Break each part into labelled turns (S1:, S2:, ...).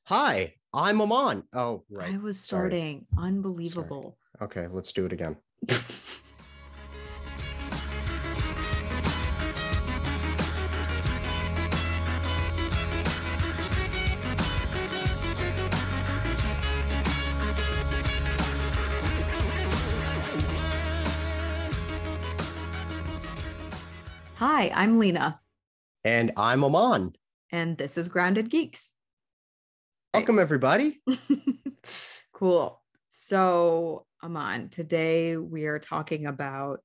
S1: Hi, I'm Aman. Oh, right.
S2: I was
S1: Sorry.
S2: starting. Unbelievable.
S1: Okay, let's do it again.
S2: Hi, I'm Lena,
S1: And I'm Aman.
S2: and this is Grounded Geeks.
S1: Welcome, everybody.
S2: Cool. So, Aman, today we are talking about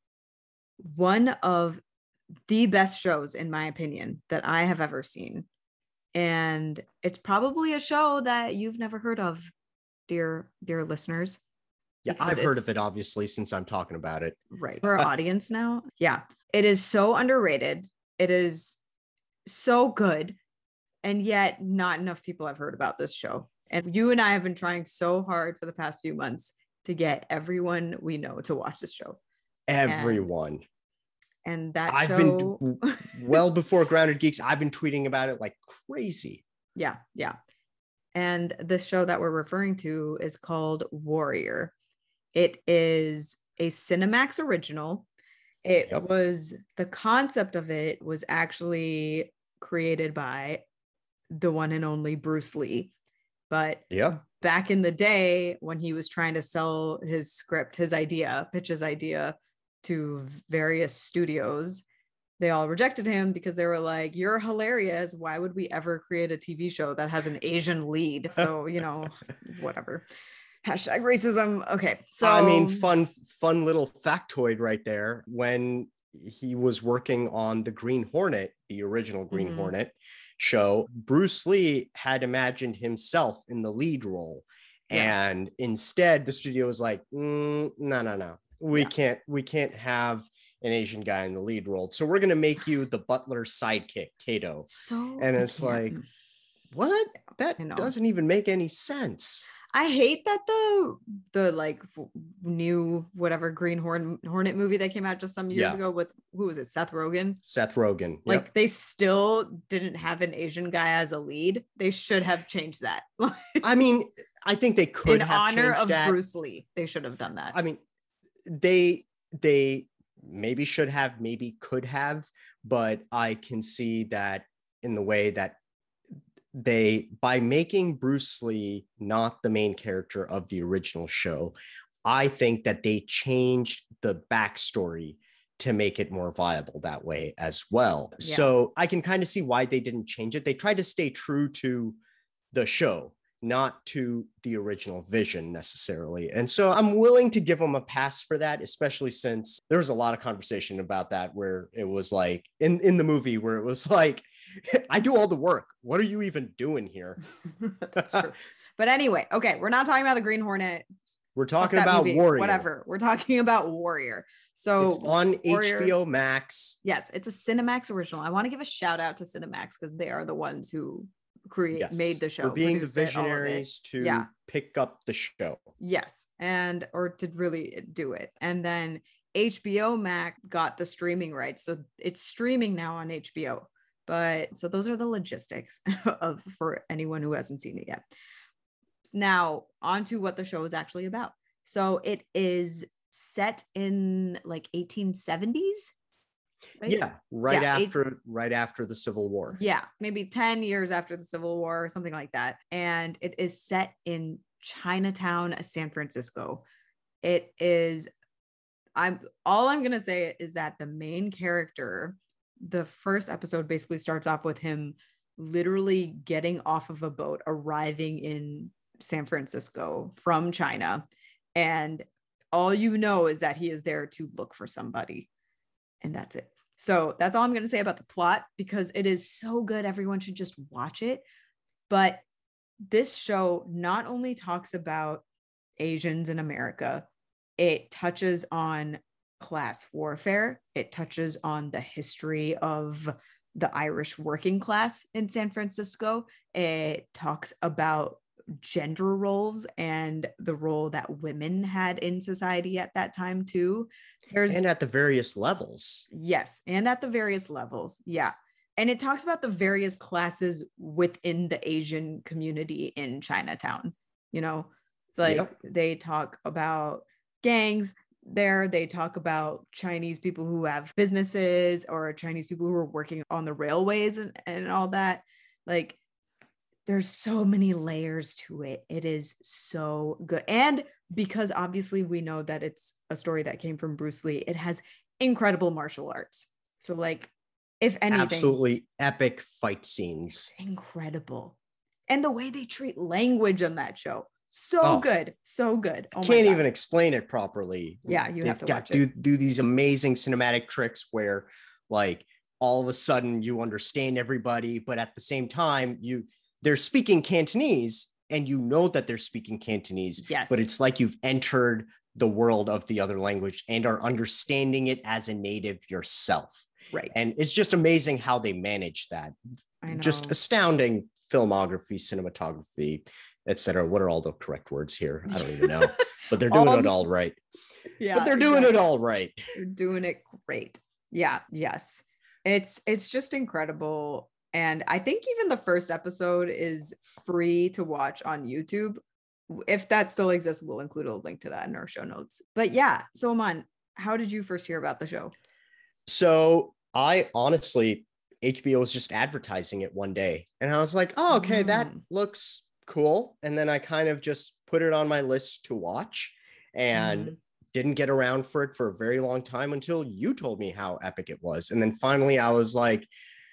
S2: one of the best shows, in my opinion, that I have ever seen. And it's probably a show that you've never heard of, dear listeners.
S1: Yeah,
S2: because
S1: I've heard
S2: it's-
S1: of it, obviously, since I'm talking about it.
S2: Right. For our audience now. Yeah. It is so underrated. It is so good. And yet not enough people have heard about this show. And you and I have been trying so hard for the past few months to get everyone we know to watch this show.
S1: Everyone.
S2: And that
S1: I've
S2: show...
S1: been well before Grounded Geeks. I've been tweeting about it like crazy.
S2: Yeah. And the show that we're referring to is called Warrior. It is a Cinemax original. The concept of it was actually created by the one and only Bruce Lee. But back in the day, when he was trying to sell his script, pitch his idea to various studios, they all rejected him because they were like, "You're hilarious. Why would we ever create a TV show that has an Asian lead?" So, whatever. Hashtag racism. Okay. So
S1: I mean, fun little factoid right there. When he was working on the Green Hornet, the original Green Hornet show, Bruce Lee had imagined himself in the lead role. Yeah. And instead the studio was like, no. We can't have an Asian guy in the lead role. So we're going to make you the butler's sidekick, Kato. And it's like, what? That doesn't even make any sense.
S2: I hate that the like new whatever Green Hornet movie that came out just some years ago with, who was it? Seth Rogen. Like they still didn't have an Asian guy as a lead. They should have changed that.
S1: I mean, I think they could
S2: in
S1: have
S2: honor
S1: changed
S2: of
S1: that.
S2: Bruce Lee. They should have done that.
S1: I mean, they maybe should have, maybe could have, but I can see that in the way that by making Bruce Lee not the main character of the original show, I think that they changed the backstory to make it more viable that way as well. Yeah. So I can kind of see why they didn't change it. They tried to stay true to the show, not to the original vision necessarily. And so I'm willing to give them a pass for that, especially since there was a lot of conversation about that, where it was like in the movie where it was like, I do all the work. What are you even doing here?
S2: That's true. But anyway, okay, we're not talking about the Green Hornet.
S1: We're talking about movie. Warrior.
S2: Whatever. We're talking about Warrior. So
S1: it's on Warrior, HBO Max.
S2: Yes, it's a Cinemax original. I want to give a shout out to Cinemax because they are the ones who made the show,
S1: for being the visionaries to pick up the show.
S2: Yes, or to really do it. And then HBO Max got the streaming rights, so it's streaming now on HBO. But so those are the logistics for anyone who hasn't seen it yet. Now, on to what the show is actually about. So it is set in like 1870s. Right?
S1: Yeah, right after the Civil War.
S2: Yeah, maybe 10 years after the Civil War or something like that. And it is set in Chinatown, San Francisco. It is, all I'm going to say is that the main character, the first episode basically starts off with him literally getting off of a boat, arriving in San Francisco from China. And all you know is that he is there to look for somebody. And that's it. So that's all I'm going to say about the plot, because it is so good. Everyone should just watch it. But this show not only talks about Asians in America, it touches on class warfare. It touches on the history of the Irish working class in San Francisco. It talks about gender roles and the role that women had in society at that time too.
S1: And at the various levels.
S2: Yes, and at the various levels. Yeah. And it talks about the various classes within the Asian community in Chinatown. It's like
S1: Yep.
S2: they talk about gangs there. They talk about Chinese people who have businesses, or Chinese people who are working on the railways and all that. Like, there's so many layers to it. It is so good. And because obviously we know that it's a story that came from Bruce Lee, it has incredible martial arts. So, like, if anything,
S1: Absolutely epic fight scenes.
S2: incredible. And the way they treat language on that show, so good. Oh my
S1: Can't
S2: God.
S1: even explain it properly.
S2: Yeah, you have to watch
S1: it. Do these amazing cinematic tricks where, like, all of a sudden you understand everybody, but at the same time they're speaking Cantonese and you know that they're speaking Cantonese.
S2: Yes.
S1: But it's like you've entered the world of the other language and are understanding it as a native yourself.
S2: Right.
S1: And it's just amazing how they manage that.
S2: I know.
S1: Just astounding filmography, cinematography, etc. What are all the correct words here? I don't even know, but they're doing it all right.
S2: Yeah,
S1: but they're doing it all right.
S2: They're doing it great. Yeah. Yes. It's just incredible. And I think even the first episode is free to watch on YouTube. If that still exists, we'll include a link to that in our show notes. But yeah, so Aman, how did you first hear about the show?
S1: So I honestly, HBO was just advertising it one day. And I was like, oh, okay, that looks cool. And then I kind of just put it on my list to watch and didn't get around for it for a very long time until you told me how epic it was. And then finally I was like,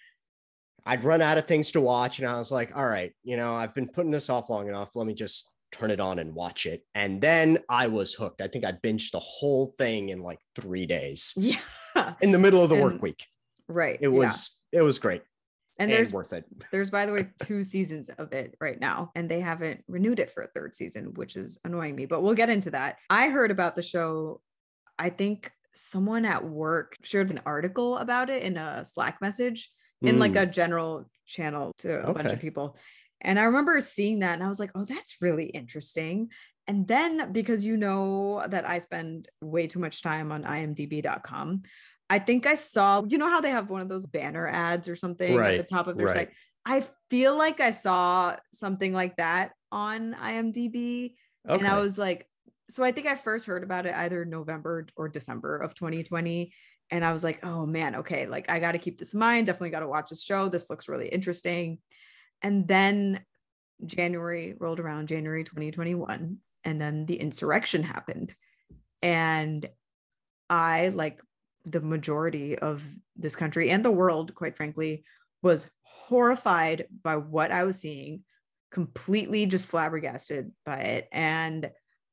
S1: I'd run out of things to watch. And I was like, all right, I've been putting this off long enough. Let me just turn it on and watch it. And then I was hooked. I think I binged the whole thing in like 3 days.
S2: Yeah.
S1: In the middle of the work week.
S2: Right.
S1: It was great.
S2: And there's
S1: worth it.
S2: There's, by the way, 2 seasons of it right now, and they haven't renewed it for a 3rd season, which is annoying me, but we'll get into that. I heard about the show. I think someone at work shared an article about it in a Slack message in like a general channel to a bunch of people. And I remember seeing that and I was like, oh, that's really interesting. And then because that I spend way too much time on imdb.com, I think I saw, how they have one of those banner ads or something at the top of their site. I feel like I saw something like that on IMDb. And I was like, so I think I first heard about it either November or December of 2020. And I was like, oh man, okay, like I got to keep this in mind. Definitely got to watch this show. This looks really interesting. And then January rolled around, January 2021. And then the insurrection happened. And I, like the majority of this country and the world, quite frankly, was horrified by what I was seeing, completely just flabbergasted by it. And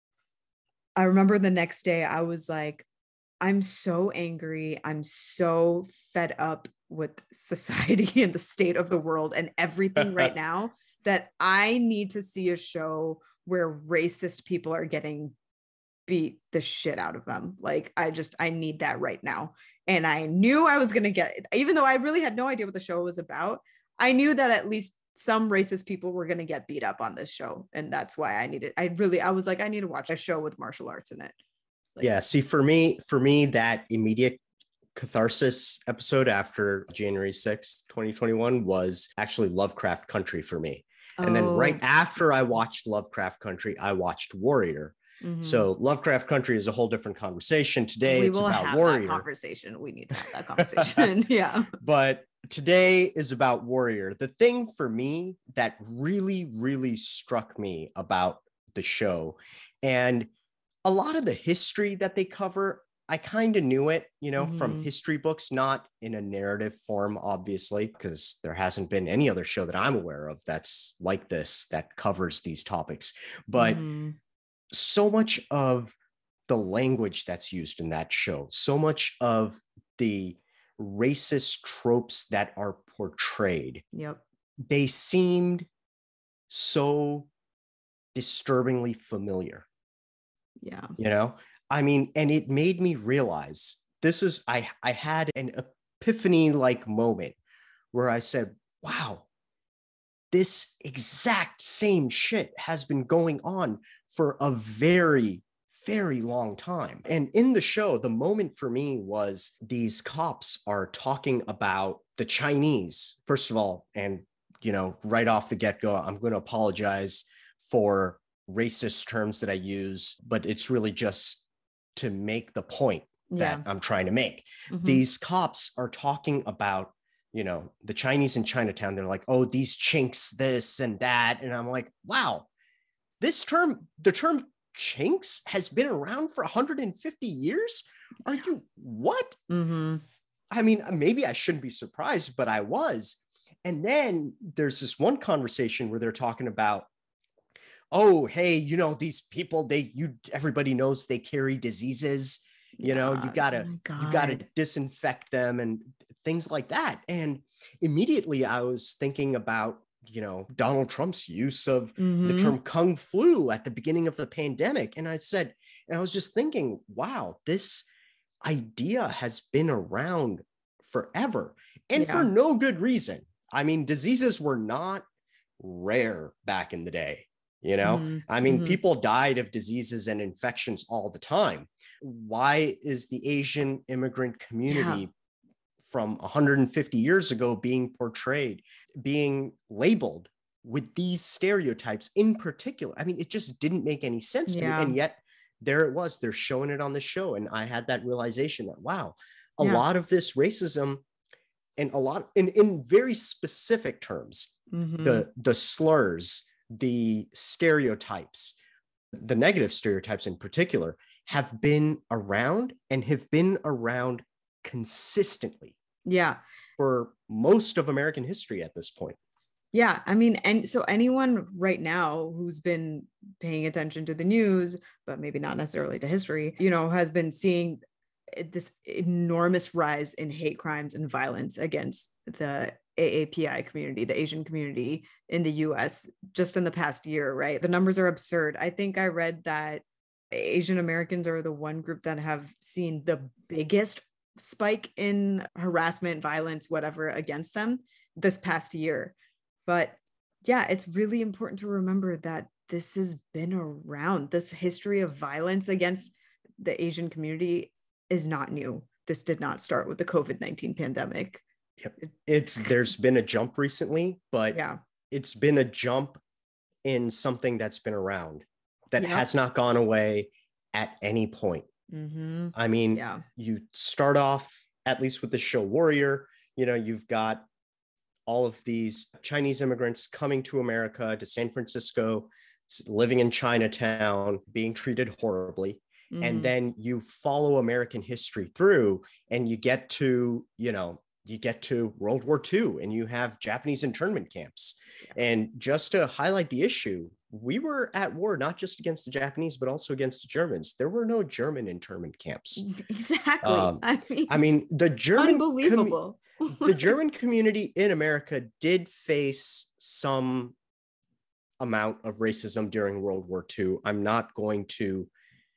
S2: I remember the next day I was like, I'm so angry. I'm so fed up with society and the state of the world and everything right now that I need to see a show where racist people are getting beat the shit out of them. Like, I need that right now. And I knew I was going to get, even though I really had no idea what the show was about, I knew that at least some racist people were going to get beat up on this show. And that's why I was like, I need to watch a show with martial arts in it. Like,
S1: yeah. See, for me, that immediate catharsis episode after January 6th, 2021 was actually Lovecraft Country for me. And then right after I watched Lovecraft Country, I watched Warrior. So Lovecraft Country is a whole different conversation. Today it's about Warrior.
S2: That conversation. We need to have that conversation. Yeah.
S1: But today is about Warrior. The thing for me that really, really struck me about the show, and a lot of the history that they cover, I kind of knew it, from history books, not in a narrative form, obviously, because there hasn't been any other show that I'm aware of that's like this, that covers these topics. But so much of the language that's used in that show, so much of the racist tropes that are portrayed, they seemed so disturbingly familiar.
S2: Yeah.
S1: I mean, and it made me realize I had an epiphany like moment where I said, wow, this exact same shit has been going on for a very, very long time. And in the show, the moment for me was these cops are talking about the Chinese, first of all, and, right off the get-go, I'm going to apologize for racist terms that I use, but it's really just to make the point that I'm trying to make. These cops are talking about, the Chinese in Chinatown. They're like, oh, these chinks, this and that. And I'm like, wow, the term chinks has been around for 150 years. Are you what? I mean, maybe I shouldn't be surprised, but I was. And then there's this one conversation where they're talking about, oh, hey, these people, everybody knows they carry diseases. You gotta disinfect them and things like that. And immediately I was thinking about, Donald Trump's use of the term Kung flu at the beginning of the pandemic. And I was just thinking, wow, this idea has been around forever and for no good reason. I mean, diseases were not rare back in the day. People died of diseases and infections all the time. Why is the Asian immigrant community from 150 years ago being portrayed, being labeled with these stereotypes in particular? I mean, it just didn't make any sense to me. And yet there it was, they're showing it on the show. And I had that realization that, wow, a lot of this racism and a lot in very specific terms, the slurs, the stereotypes, the negative stereotypes in particular, have been around and have been around consistently. For most of American history at this point.
S2: I mean, and so anyone right now who's been paying attention to the news, but maybe not necessarily to history, has been seeing this enormous rise in hate crimes and violence against the AAPI community, the Asian community in the US, just in the past year, right? The numbers are absurd. I think I read that Asian Americans are the one group that have seen the biggest spike in harassment, violence, whatever, against them this past year. But it's really important to remember that this has been around. This history of violence against the Asian community is not new. This did not start with the COVID-19 pandemic.
S1: There's been a jump recently, but it's been a jump in something that's been around that has not gone away at any point. I mean, you start off, at least with the show Warrior, you've got all of these Chinese immigrants coming to America, to San Francisco, living in Chinatown, being treated horribly. And then you follow American history through and you get to World War II and you have Japanese internment camps. And just to highlight the issue, we were at war, not just against the Japanese, but also against the Germans. There were no German internment camps.
S2: Exactly.
S1: I mean, the German
S2: unbelievable.
S1: The German community in America did face some amount of racism during World War II. I'm not going to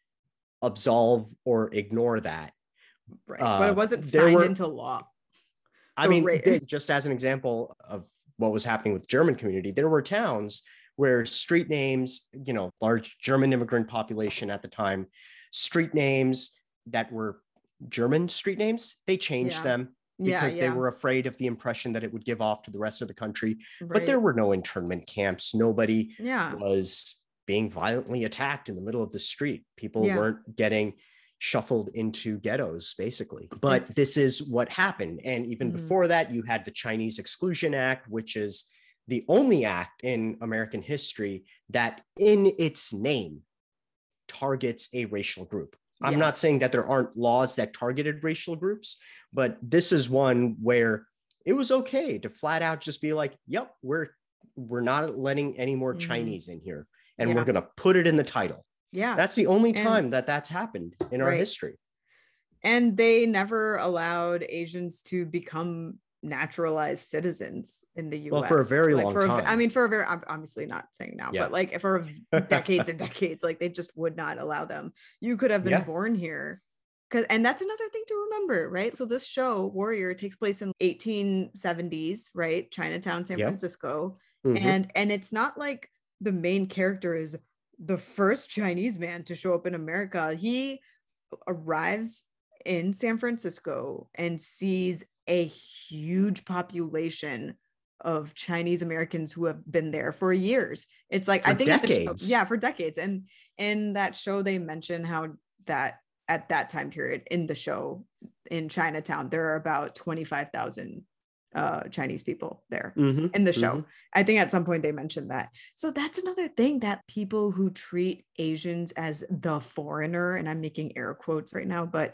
S1: absolve or ignore that.
S2: Right. But it wasn't signed into law.
S1: I mean, just as an example of what was happening with the German community, there were towns where street names, large German immigrant population at the time, street names that were German street names, they changed them because they were afraid of the impression that it would give off to the rest of the country. Right. But there were no internment camps. Nobody was being violently attacked in the middle of the street. People weren't getting shuffled into ghettos, basically. But this is what happened. And even before that, you had the Chinese Exclusion Act, which is the only act in American history that in its name targets a racial group. I'm not saying that there aren't laws that targeted racial groups, but this is one where it was okay to flat out just be like, yep, we're not letting any more Chinese in here. And we're going to put it in the title. That's the only time that that's happened in our history.
S2: And they never allowed Asians to become naturalized citizens in the US.
S1: Well, for a very long time.
S2: I'm obviously not saying now, but like for decades and decades, like they just would not allow them. You could have been born here. And that's another thing to remember, right? So this show, Warrior, takes place in 1870s, right? Chinatown, San Francisco. And it's not like the main character is the first Chinese man to show up in America. He arrives in San Francisco and sees a huge population of Chinese Americans who have been there for years. It's like,
S1: For
S2: I think
S1: decades.
S2: yeah, for decades. And in that show, they mention how that at that time period in the show in Chinatown, there are about 25,000 Chinese people there in the show. I think at some point they mentioned that. So that's another thing, that people who treat Asians as the foreigner, and I'm making air quotes right now, but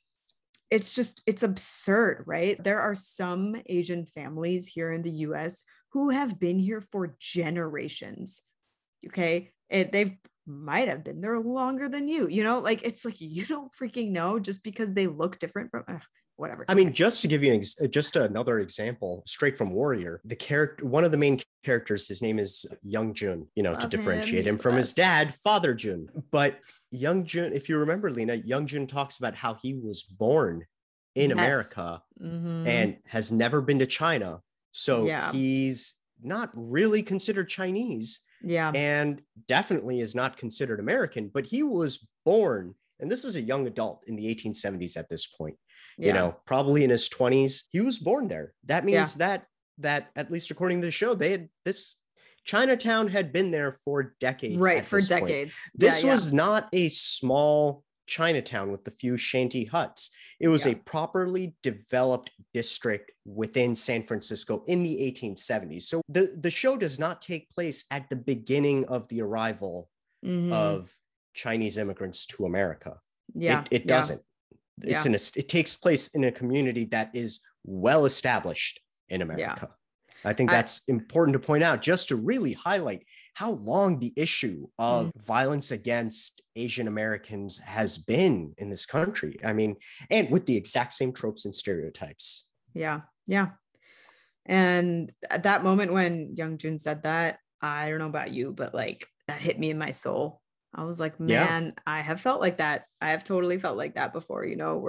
S2: it's absurd, right? There are some Asian families here in the US who have been here for generations. Okay. They've might have been there longer than you, like, it's like, you don't freaking know just because they look different from whatever.
S1: I mean, just to give you just another example, straight from Warrior, one of the main characters, his name is Young Jun, to differentiate him from his dad, Father Jun. But Young Jun, if you remember, Lena, Young Jun talks about how he was born in America and has never been to China. So he's not really considered Chinese.
S2: Yeah.
S1: And definitely is not considered American, but he was born, and this is a young adult in the 1870s at this point, probably in his 20s. He was born there. That means that at least according to the show, Chinatown had been there for decades.
S2: Right, for decades.
S1: This was not a small Chinatown with a few shanty huts. It was a properly developed district within San Francisco in the 1870s. So the show does not take place at the beginning of the arrival of Chinese immigrants to America. It doesn't. It takes place in a community that is well established in America. I think that's important to point out, just to really highlight how long the issue of violence against Asian Americans has been in this country. I mean, and with the exact same tropes and stereotypes.
S2: Yeah. Yeah. And at that moment when Young Jun said that, I don't know about you, but like, that hit me in my soul. I was like, man, I have felt like that. I have totally felt like that before,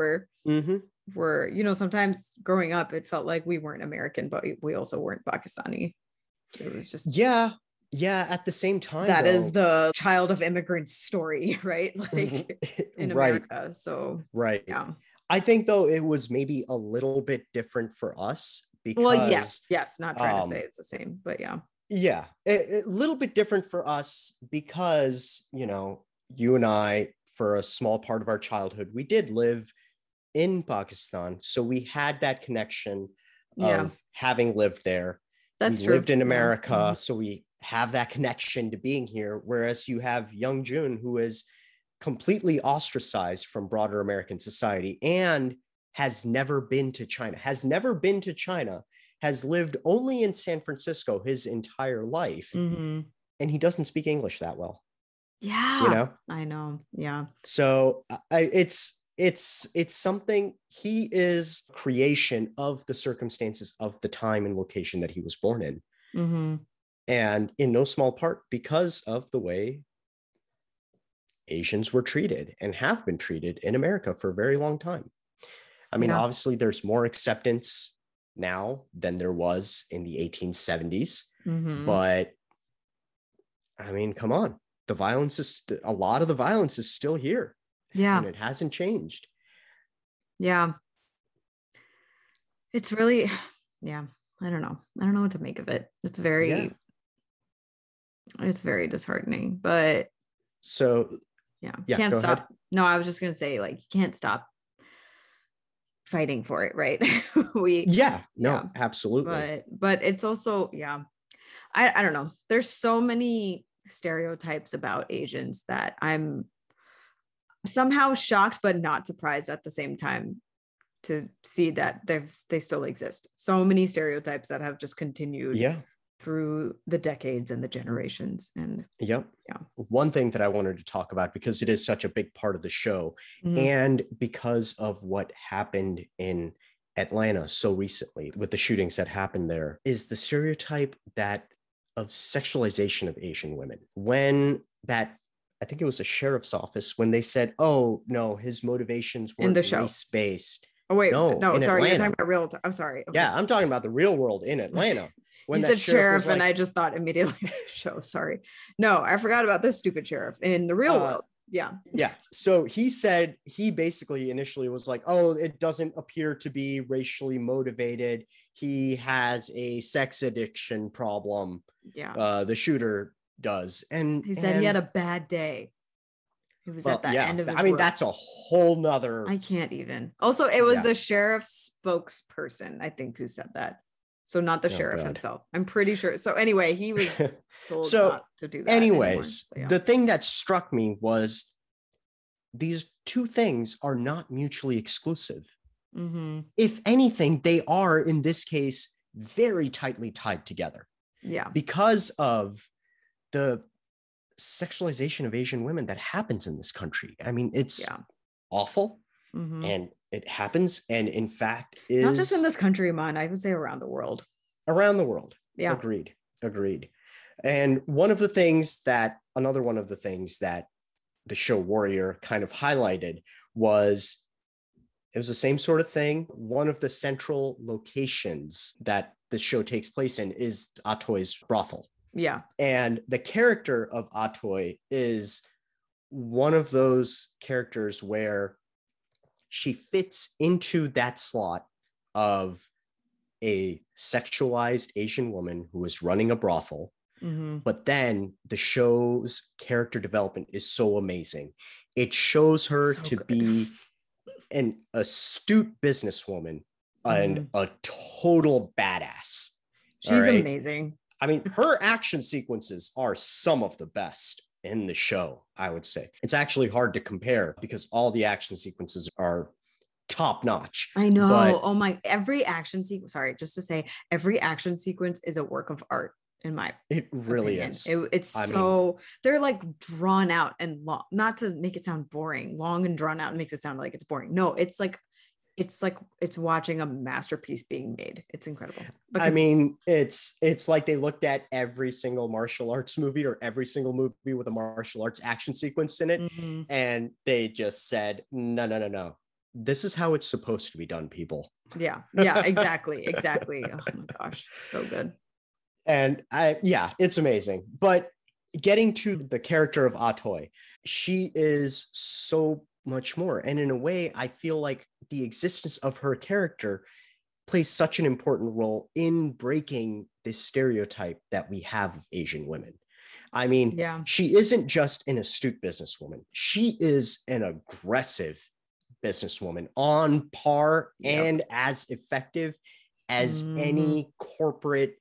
S2: where sometimes growing up, it felt like we weren't American, but we also weren't Pakistani. It was just
S1: at the same time,
S2: that is the child of immigrants story, right? Like in America. So
S1: I think though it was maybe a little bit different for us because
S2: yes, not trying to say it's the same, but
S1: a little bit different for us because you and I, for a small part of our childhood, we did live in Pakistan, so we had that connection of having lived there.
S2: That's
S1: we
S2: true.
S1: lived in America, so we have that connection to being here, whereas you have Young Jun, who is completely ostracized from broader American society and has never been to China, has lived only in San Francisco his entire life, and he doesn't speak English that well.
S2: I know.
S1: So it's something. He is creation of the circumstances of the time and location that he was born in, and in no small part because of the way Asians were treated and have been treated in America for a very long time. I mean, obviously there's more acceptance now than there was in the 1870s, but I mean, come on, a lot of the violence is still here. And it hasn't changed.
S2: It's really, I don't know what to make of it. It's very disheartening, but
S1: so
S2: can't stop. Ahead. No, I was just gonna say, like, you can't stop fighting for it, right?
S1: Absolutely.
S2: But it's also I don't know, there's so many stereotypes about Asians that I'm somehow shocked but not surprised at the same time to see that they still exist. So many stereotypes that have just continued through the decades and the generations. And
S1: one thing that I wanted to talk about, because it is such a big part of the show, and because of what happened in Atlanta so recently with the shootings that happened there, is the stereotype of sexualization of Asian women. When I think it was a sheriff's office, when they said, "Oh no, his motivations weren't race-based."
S2: Oh wait, no, sorry,
S1: Atlanta.
S2: You're talking about real. I'm sorry.
S1: Okay. Yeah, I'm talking about the real world in Atlanta.
S2: When you said sheriff, and I just thought immediately of the show. Sorry, no, I forgot about this stupid sheriff in the real world. Yeah.
S1: Yeah. So he basically initially was like, oh, it doesn't appear to be racially motivated. He has a sex addiction problem.
S2: Yeah.
S1: The shooter does.
S2: He said he had a bad day. It was
S1: well,
S2: at the
S1: yeah,
S2: end of his
S1: I mean,
S2: work.
S1: that's a whole nother.
S2: I can't even. Also, it was
S1: Yeah.
S2: the sheriff's spokesperson, I think, who said that. So not the sheriff
S1: God.
S2: himself. I'm pretty sure. So anyway, he was told
S1: So,
S2: not to do that.
S1: anyways,
S2: Yeah.
S1: the thing that struck me was these two things are not mutually exclusive.
S2: Mm-hmm.
S1: If anything, they are, in this case, very tightly tied together.
S2: Yeah.
S1: Because of the sexualization of Asian women that happens in this country. I mean, it's awful,
S2: Mm-hmm.
S1: and it happens. And in fact, is
S2: not just in this country, man. I would say around the world.
S1: Around the world.
S2: Yeah.
S1: Agreed. And another one of the things that the show Warrior kind of highlighted was it was the same sort of thing. One of the central locations that the show takes place in is Atoy's brothel.
S2: Yeah.
S1: And the character of Atoy is one of those characters where she fits into that slot of a sexualized Asian woman who is running a brothel.
S2: Mm-hmm.
S1: But then the show's character development is so amazing. It shows her to be an astute businesswoman and a total badass.
S2: She's amazing.
S1: I mean, her action sequences are some of the best in the show, I would say. It's actually hard to compare because all the action sequences are top notch.
S2: I know. Oh my, every action sequence, sorry, just to say, every action sequence is a work of art in my
S1: It really
S2: opinion.
S1: is.
S2: They're like drawn out and long, not to make it sound boring. Long and drawn out makes it sound like it's boring. No, it's watching a masterpiece being made. It's incredible.
S1: I mean, it's like they looked at every single martial arts movie or every single movie with a martial arts action sequence in it, and they just said, no. This is how it's supposed to be done, people.
S2: Yeah, exactly. Oh my gosh, so good.
S1: And it's amazing. But getting to the character of Atoy, she is so much more. And in a way, I feel like the existence of her character plays such an important role in breaking this stereotype that we have of Asian women. I mean, she isn't just an astute businesswoman. She is an aggressive businesswoman on par and as effective as any corporate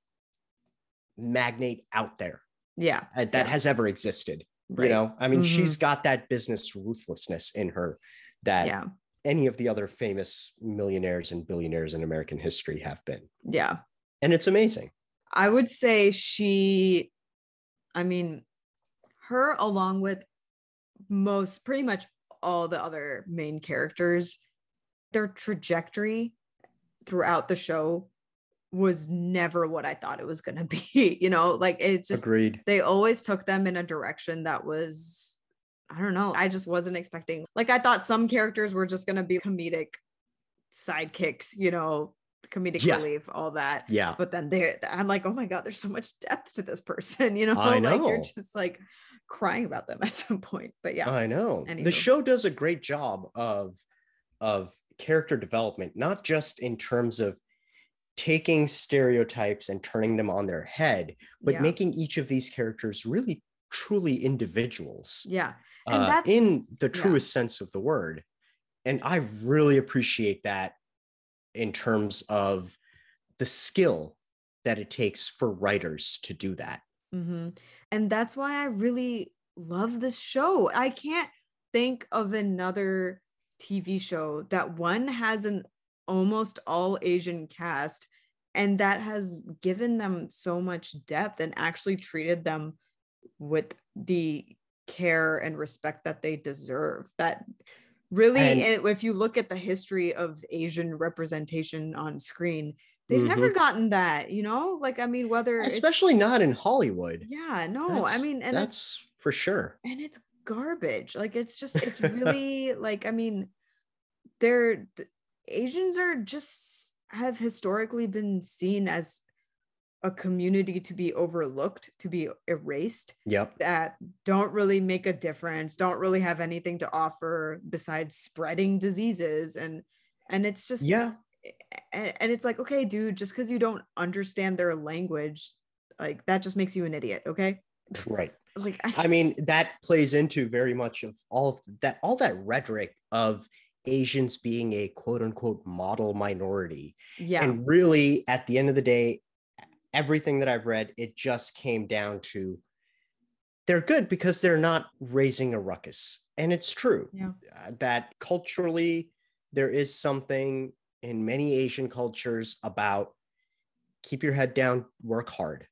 S1: magnate out there that has ever existed. Right. You know, I mean, she's got that business ruthlessness in her that any of the other famous millionaires and billionaires in American history have been.
S2: Yeah.
S1: And it's amazing.
S2: I would say her along with pretty much all the other main characters, their trajectory throughout the show was never what I thought it was going to be. You know, like it just,
S1: agreed.
S2: They always took them in a direction that was, I don't know. I just wasn't expecting, like, I thought some characters were just going to be comedic sidekicks, you know, comedic relief, all that.
S1: Yeah.
S2: But then I'm like, oh my God, there's so much depth to this person, you know,
S1: I know.
S2: Like you're just like crying about them at some point. But yeah,
S1: I know. The show does a great job of character development, not just in terms of taking stereotypes and turning them on their head, but making each of these characters really truly individuals.
S2: Yeah. And that's
S1: in the truest sense of the word. And I really appreciate that in terms of the skill that it takes for writers to do that.
S2: Mm-hmm. And that's why I really love this show. I can't think of another TV show that one has an almost all Asian cast and that has given them so much depth and actually treated them with the care and respect that they deserve. That really, if you look at the history of Asian representation on screen, they've never gotten that, you know, like, I mean, whether
S1: especially not in Hollywood.
S2: Yeah, no, I mean, and
S1: that's for sure.
S2: And it's garbage. Like, it's really like, I mean, Asians are just have historically been seen as a community to be overlooked, to be erased,
S1: Yep.
S2: that don't really make a difference, don't really have anything to offer besides spreading diseases. And it's just,
S1: Yeah.
S2: and it's like, okay, dude, just because you don't understand their language, like that just makes you an idiot. Okay.
S1: Right.
S2: Like,
S1: I mean, that plays into very much of all that rhetoric of Asians being a quote unquote model minority.
S2: yeah.
S1: And really, at the end of the day, everything that I've read, it just came down to they're good because they're not raising a ruckus. And it's true that culturally, there is something in many Asian cultures about keep your head down, work hard,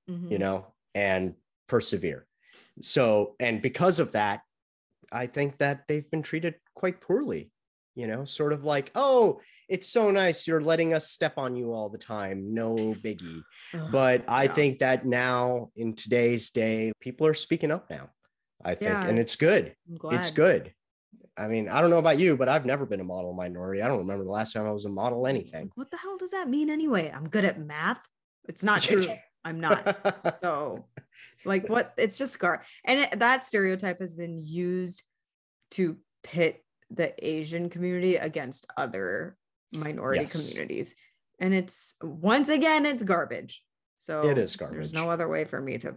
S1: and persevere. So, and because of that, I think that they've been treated quite poorly, sort of like, oh, it's so nice you're letting us step on you all the time, no biggie. But I think that now in today's day, people are speaking up now, I think, and it's good. It's good. I mean, I don't know about you, but I've never been a model minority. I don't remember the last time I was a model anything.
S2: What the hell does that mean anyway? I'm good at math. It's not true. I'm not. So like what, it's just that stereotype has been used to pit the Asian community against other minority communities. And it's, once again, it's garbage. So
S1: it is garbage.
S2: There's no other way for me to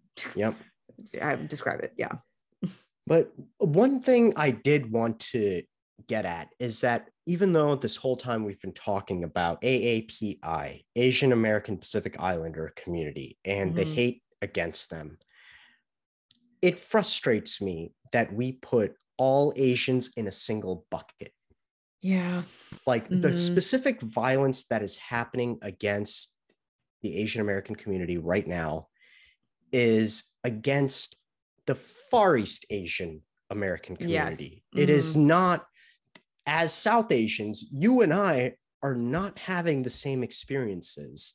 S2: describe it. Yeah.
S1: But one thing I did want to get at is that even though this whole time we've been talking about AAPI, Asian American Pacific Islander community, and the hate against them, it frustrates me that we put all Asians in a single bucket.
S2: Yeah.
S1: Like the specific violence that is happening against the Asian American community right now is against the Far East Asian American community. Yes. It is not, as South Asians, you and I are not having the same experiences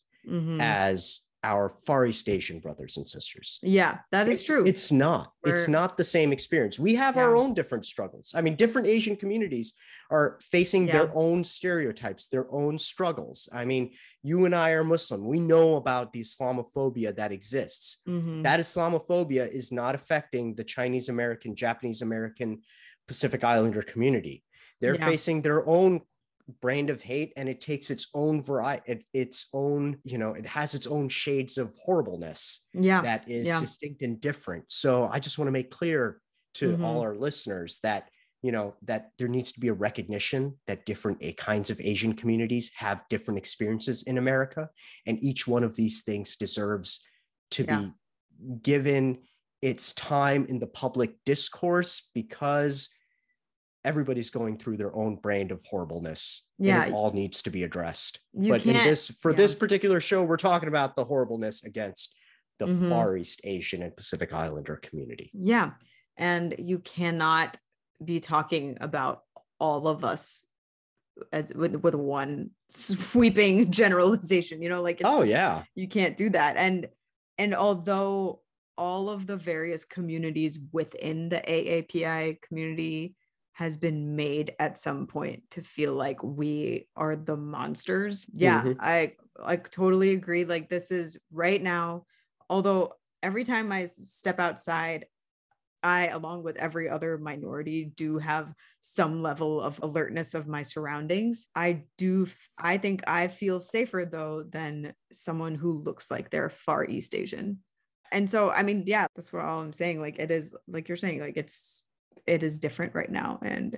S1: as our Far East Asian brothers and sisters.
S2: Yeah, that is true.
S1: It's not the same experience. We have our own different struggles. I mean, different Asian communities are facing their own stereotypes, their own struggles. I mean, you and I are Muslim. We know about the Islamophobia that exists. That Islamophobia is not affecting the Chinese American, Japanese American, Pacific Islander community. They're facing their own brand of hate, and it takes its own variety, its own, it has its own shades of horribleness that is distinct and different. So I just want to make clear to all our listeners that that there needs to be a recognition that different kinds of Asian communities have different experiences in America, and each one of these things deserves to be given its time in the public discourse, because everybody's going through their own brand of horribleness. And it all needs to be addressed. But in this particular show, we're talking about the horribleness against the Far East Asian and Pacific Islander community.
S2: Yeah. And you cannot be talking about all of us as with one sweeping generalization, like it's you can't do that. And although all of the various communities within the AAPI community has been made at some point to feel like we are the monsters. Yeah, I totally agree. Like, this is right now, although every time I step outside, I, along with every other minority, do have some level of alertness of my surroundings. I think I feel safer though than someone who looks like they're Far East Asian. And so, I mean, yeah, that's what all I'm saying. Like, it is, like you're saying, like it is different right now, and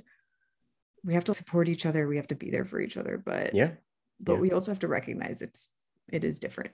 S2: we have to support each other. We have to be there for each other, but we also have to recognize it is different.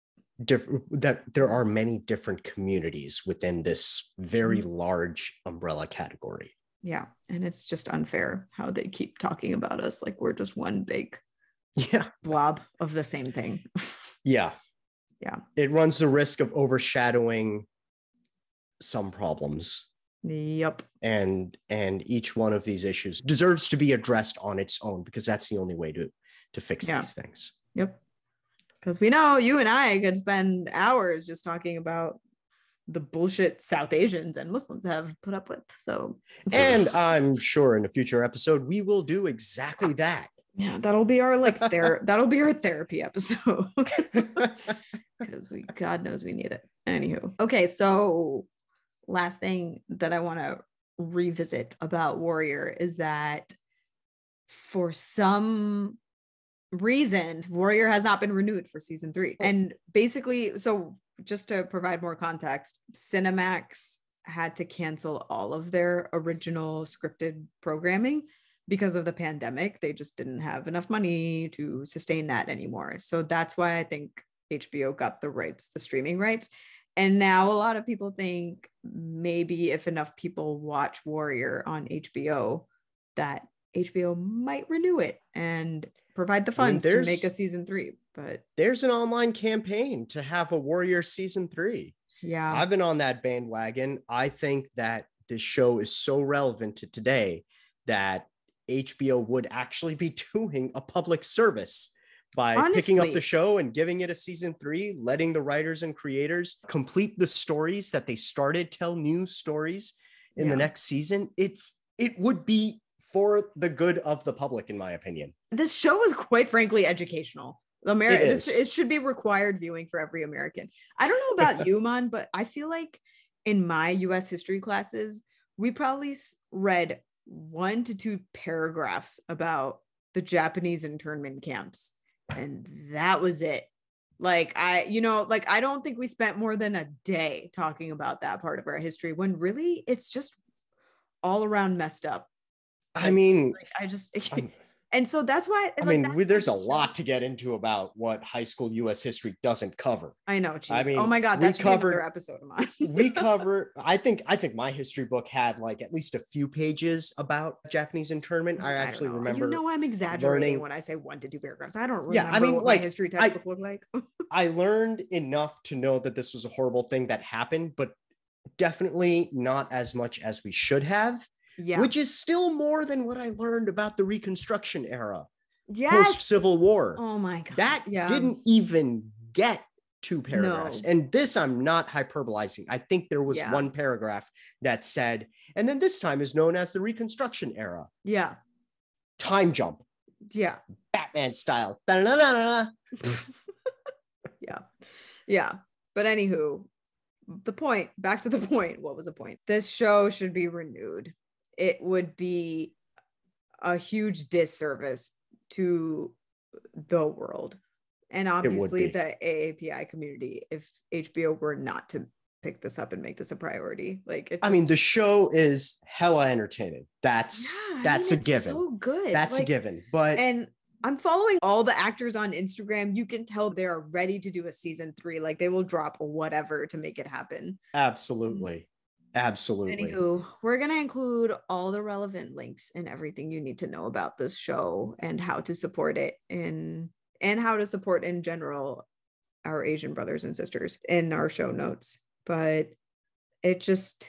S1: That there are many different communities within this very large umbrella category.
S2: Yeah. And it's just unfair how they keep talking about us like we're just one big blob of the same thing.
S1: Yeah. It runs the risk of overshadowing some problems.
S2: Yep.
S1: And each one of these issues deserves to be addressed on its own, because that's the only way to fix these things.
S2: Yep. Because we know you and I could spend hours just talking about the bullshit South Asians and Muslims have put up with. So,
S1: and I'm sure in a future episode, we will do exactly that.
S2: Yeah, that'll be our that'll be our therapy episode. Because God knows we need it. Anywho. Okay, so last thing that I want to revisit about Warrior is that for some reason, Warrior has not been renewed for season 3. And basically, so just to provide more context, Cinemax had to cancel all of their original scripted programming because of the pandemic. They just didn't have enough money to sustain that anymore. So that's why I think HBO got the rights, the streaming rights. And now a lot of people think maybe if enough people watch Warrior on HBO, that HBO might renew it and provide the funds to make a season 3. But
S1: there's an online campaign to have a Warrior season 3.
S2: Yeah.
S1: I've been on that bandwagon. I think that this show is so relevant to today that HBO would actually be doing a public service by picking up the show and giving it a season 3, letting the writers and creators complete the stories that they started, tell new stories in the next season. It would be for the good of the public, in my opinion.
S2: This show is quite frankly educational. It should be required viewing for every American. I don't know about you, Man, but I feel like in my US history classes, we probably read 1 to 2 paragraphs about the Japanese internment camps. And that was it. I don't think we spent more than a day talking about that part of our history, when really it's just all around messed up. And so that's why
S1: there's a lot to get into about what high school US history doesn't cover.
S2: I know. Oh my God, that's another episode of mine.
S1: We cover, I think my history book had at least a few pages about Japanese internment. I actually remember.
S2: I'm exaggerating when I say 1 to 2 paragraphs. I don't remember what my history textbook looked like.
S1: I learned enough to know that this was a horrible thing that happened, but definitely not as much as we should have. Yeah. Which is still more than what I learned about the Reconstruction era.
S2: Yes.
S1: Post-Civil War.
S2: Oh my God.
S1: That didn't even get 2 paragraphs. No. And this, I'm not hyperbolizing. I think there was 1 paragraph that said, and then this time is known as the Reconstruction era.
S2: Yeah.
S1: Time jump.
S2: Yeah.
S1: Batman style.
S2: Yeah. Yeah. But anywho, back to the point. What was the point? This show should be renewed. It would be a huge disservice to the world and obviously the AAPI community if HBO were not to pick this up and make this a priority.
S1: The show is hella entertaining. That's a given.
S2: So good.
S1: That's a given.
S2: And I'm following all the actors on Instagram. You can tell they're ready to do a season 3. They will drop whatever to make it happen.
S1: Absolutely. Absolutely.
S2: Anywho, we're going to include all the relevant links and everything you need to know about this show and how to support it and how to support in general our Asian brothers and sisters in our show notes. But it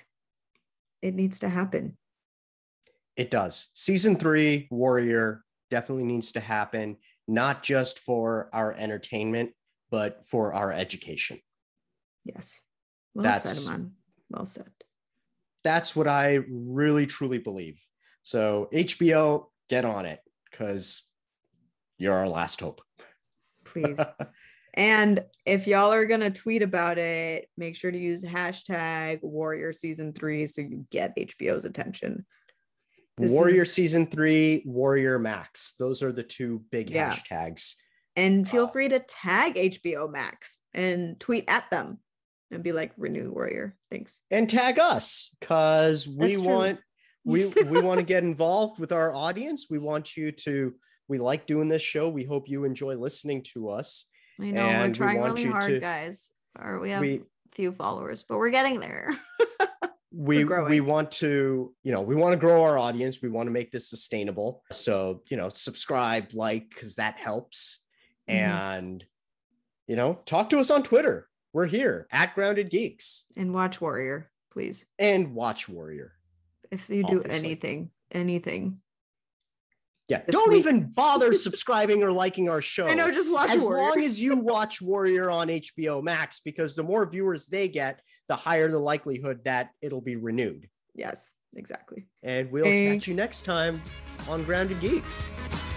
S2: needs to happen.
S1: It does. Season 3, Warrior, definitely needs to happen, not just for our entertainment, but for our education.
S2: Yes. Well said, Aman. Well said.
S1: That's what I really, truly believe. So HBO, get on it, because you're our last hope.
S2: Please. And if y'all are going to tweet about it, make sure to use hashtag Warrior Season 3 so you get HBO's attention.
S1: Warrior Season 3, Warrior Max. Those are the 2 big hashtags.
S2: And feel free to tag HBO Max and tweet at them. And be like, renew Warrior. Thanks.
S1: And tag us, because we want to get involved with our audience. We like doing this show. We hope you enjoy listening to us.
S2: I know we're trying really hard, guys. We have a few followers, but we're getting there.
S1: we want to grow our audience. We want to make this sustainable. So, subscribe, because that helps. And, talk to us on Twitter. We're here at Grounded Geeks.
S2: And watch Warrior, please.
S1: And watch Warrior.
S2: If you do anything.
S1: Yeah, don't even bother subscribing or liking our show.
S2: I know, just watch
S1: As
S2: Warrior.
S1: long as you watch Warrior on HBO Max, because the more viewers they get, the higher the likelihood that it'll be renewed.
S2: Yes, exactly.
S1: And we'll catch you next time on Grounded Geeks.